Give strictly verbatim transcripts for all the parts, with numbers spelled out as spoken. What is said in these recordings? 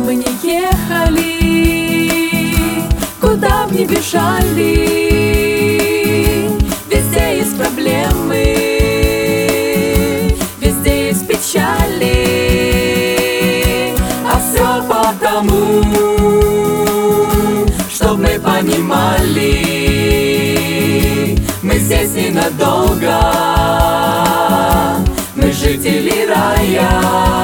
бы ни ехали, куда б ни бежали, везде есть проблемы, везде есть печали. А все потому, чтоб мы понимали, мы здесь ненадолго, мы жители рая.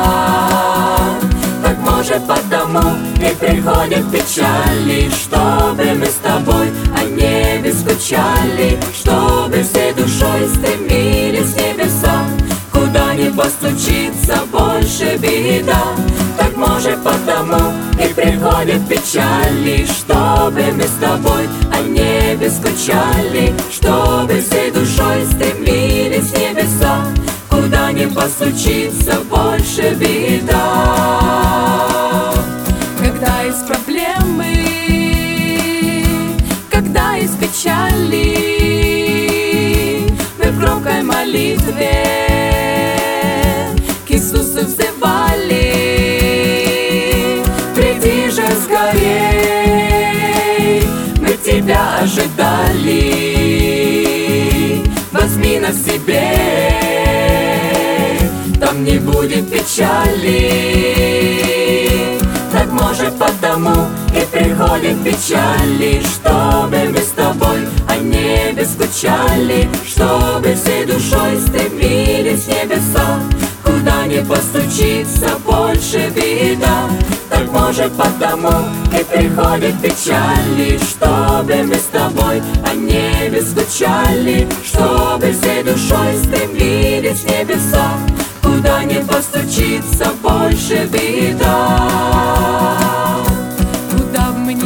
Так может потому и приходят печали, чтобы мы с тобой о небе скучали, чтобы всей душой стремились в небеса, куда не постучится больше беда. Так может потому и приходят печали, чтобы мы с тобой о небе скучали, чтобы всей душой стремились в небеса, куда не постучится больше беда. Когда есть проблемы, когда есть печали, мы в громкой молитве к Иисусу взывали. Приди же скорей, мы тебя ожидали, возьми нас к себе, там не будет печали. Так может потому и приходят печали, чтобы мы с тобой о небе скучали, чтобы всей душой стремились в небеса, куда не постучится больше беда. Так может потому и приходят печали, чтобы мы с тобой о небе скучали, чтобы всей душой стремились в небеса, куда не постучится больше беда. Куда б мы ни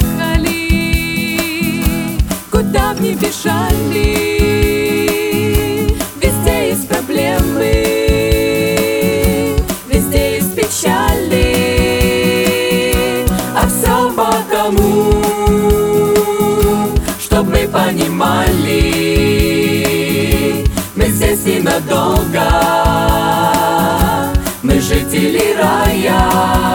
ехали, куда б ни бежали, везде есть проблемы, везде есть печали. А все потому, чтоб мы понимали, мы здесь ненадолго, мы жители рая.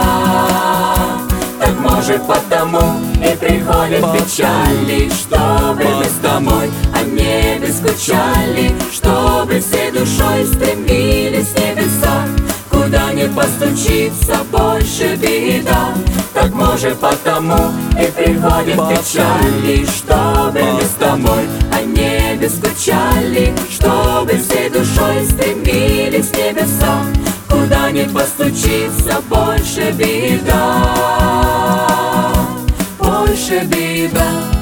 Так может потому и приходят печали, чтобы мы с тобой о небе скучали, чтобы всей душой стремились в небеса, куда не постучится больше беда. Так может потому и приходят печали, чтобы мы с тобой о небе скучали, чтобы всей душой стремились в небеса, куда не постучится больше беда, больше беда.